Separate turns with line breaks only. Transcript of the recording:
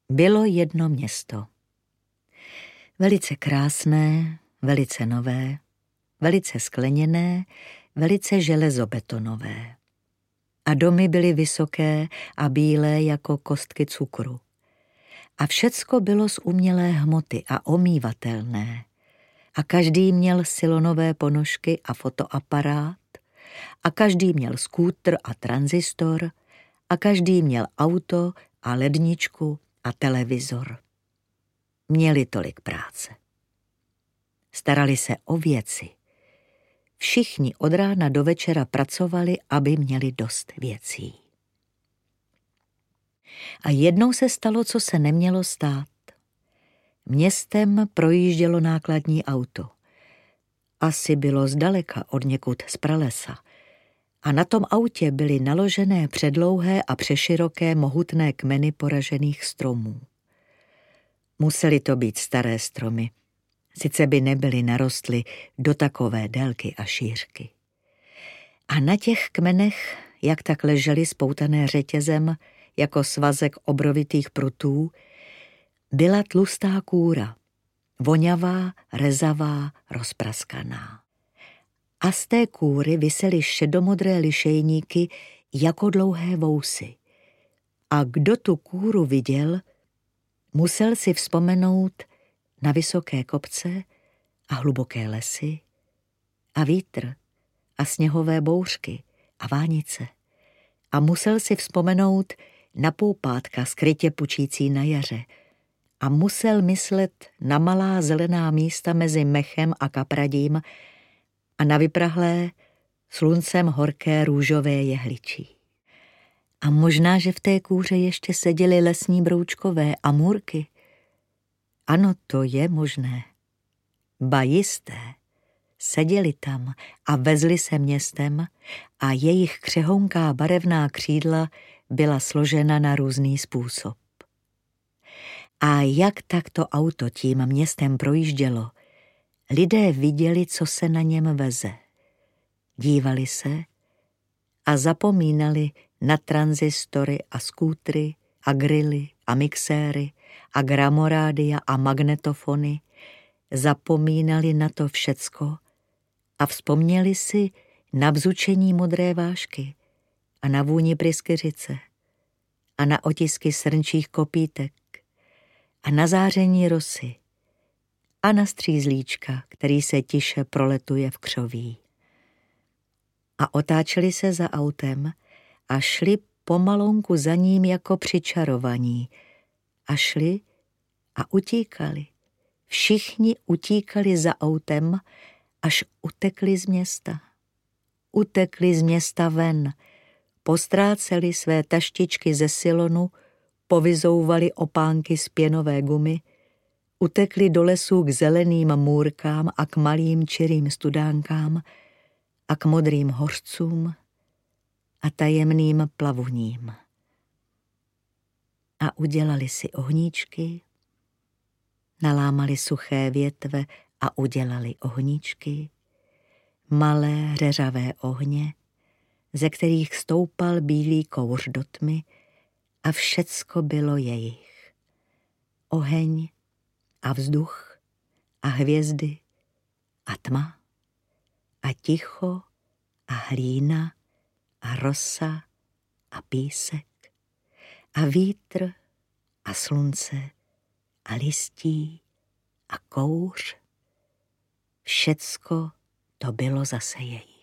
Bylo jedno město. Velice krásné, velice nové, velice skleněné, velice železobetonové. A domy byly vysoké a bílé jako kostky cukru. A všecko bylo z umělé hmoty a omývatelné. A každý měl silonové ponožky a fotoaparát, a každý měl skútr a tranzistor, a každý měl auto a ledničku a televizor. Měli tolik práce. Starali se o věci. Všichni od rána do večera pracovali, aby měli dost věcí. A jednou se stalo, co se nemělo stát. Městem projíždělo nákladní auto. Asi bylo zdaleka od někud z pralesa. A na tom autě byly naložené předlouhé a přeširoké mohutné kmeny poražených stromů. Musely to být staré stromy, sice by nebyly narostly do takové délky a šířky. A na těch kmenech, jak tak ležely spoutané řetězem, jako svazek obrovitých prutů, byla tlustá kůra, vonavá, rezavá, rozpraskaná. A z té kůry visely šedomodré lišejníky jako dlouhé vousy. A kdo tu kůru viděl, musel si vzpomenout na vysoké kopce a hluboké lesy a vítr a sněhové bouřky a vánice. A musel si vzpomenout na poupátka skrytě pučící na jaře. A musel myslet na malá zelená místa mezi mechem a kapradím a na vyprahlé, sluncem horké růžové jehličí. A možná, že v té kůře ještě seděly lesní broučkové a můrky. Ano, to je možné. Ba jisté, seděli tam a vezli se městem a jejich křehonká barevná křídla byla složena na různý způsob. A jak takto auto tím městem projíždělo, lidé viděli, co se na něm veze. Dívali se a zapomínali na tranzistory a skútry a grily a mixéry a gramorádia a magnetofony. Zapomínali na to všecko a vzpomněli si na bzučení modré vášky a na vůni pryskyřice a na otisky srnčích kopítek a na záření rosy a na střízlíčka, který se tiše proletuje v křoví. A otáčeli se za autem a šli pomalonku za ním jako přičarovaní. A šli a utíkali. Všichni utíkali za autem, až utekli z města. Utekli z města ven, postráceli své taštičky ze silonu, povyzouvali opánky z pěnové gumy, utekli do lesů k zeleným můrkám a k malým čirým studánkám a k modrým hořcům a tajemným plavuním. A udělali si ohníčky, nalámali suché větve a udělali ohníčky, malé řeřavé ohně, ze kterých stoupal bílý kouř do tmy a všecko bylo jejich. Oheň a vzduch a hvězdy a tma a ticho a hlína a rosa a písek a vítr a slunce a listí a kouř. Všecko to bylo zase jejich.